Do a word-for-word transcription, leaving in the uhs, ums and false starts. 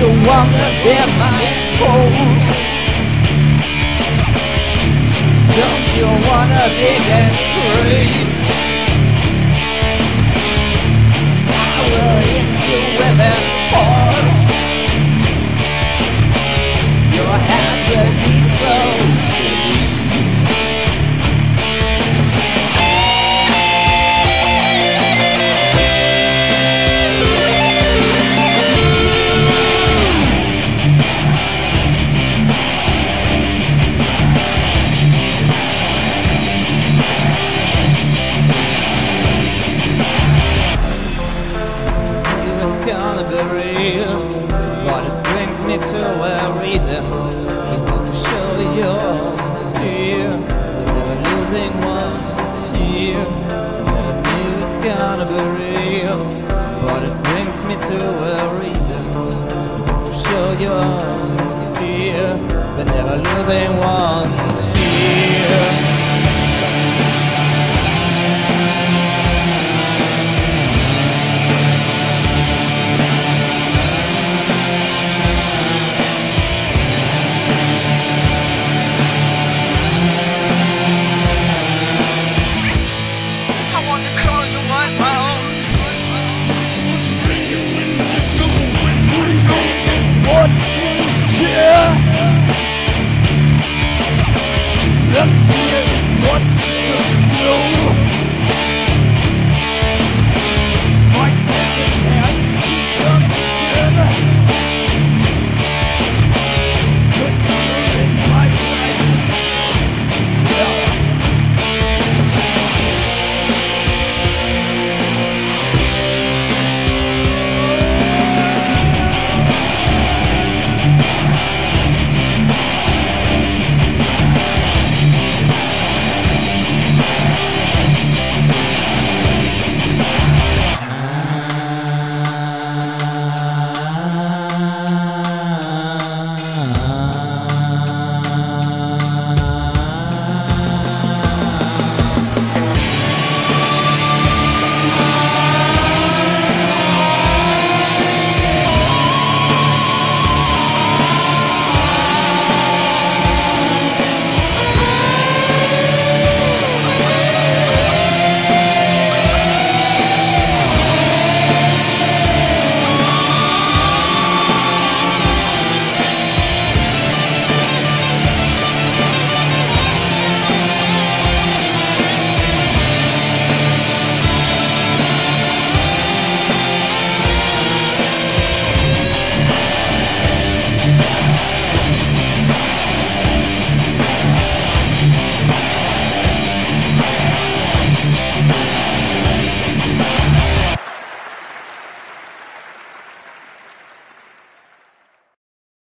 you wanna be my home? Don't you wanna be that free? I will hit you with an horn. Your hand will be so sweet. Gonna be real, but it brings me to a reason, reason to show you fear. You're never losing one cheer. Never knew it's gonna be real, but it brings me to a reason, reason to show you fear. You're never losing one cheer.